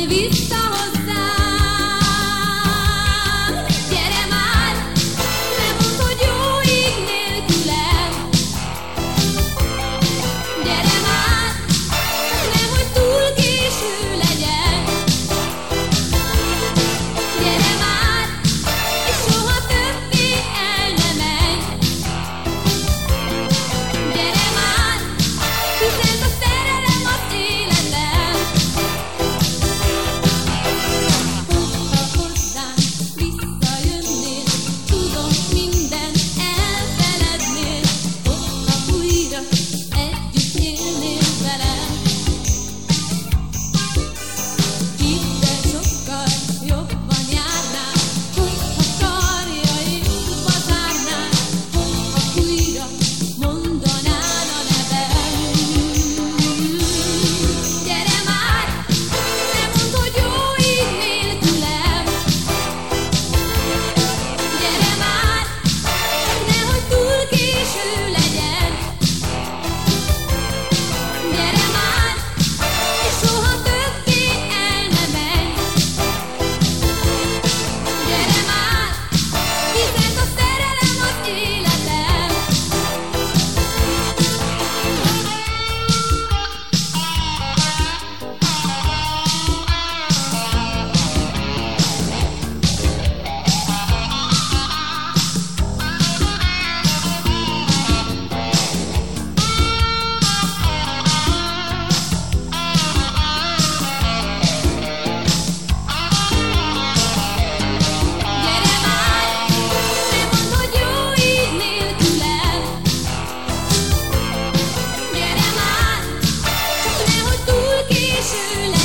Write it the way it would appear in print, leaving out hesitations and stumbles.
vissza hozzám. Gyere már, ne mondd, hogy jó így nélkülem. Gyere már, csak nehogy túl késő legyen. Gyere már, és soha többé el ne menj. Gyere már, hisz ez a szerelem az életem. Hogyha hozzám visszajönnél, tudom, mindent elfelednél. Hogyha újra együtt élnél velem, hidd el, sokkal jobban járnál. Hogyha karjaimba zárnál, hogyha újra mondanál a nevem. Gyere már, ne mondd, hogy jó így nélkülem. Gyere már, csak nehogy túl késő legyen. Gyere már, és soha többé el ne menj. Gyere már, hisz ez a szerelem az életem. Gyere már, ne mondd, hogy jó így nélkülem. Gyere már, csak nehogy túl késő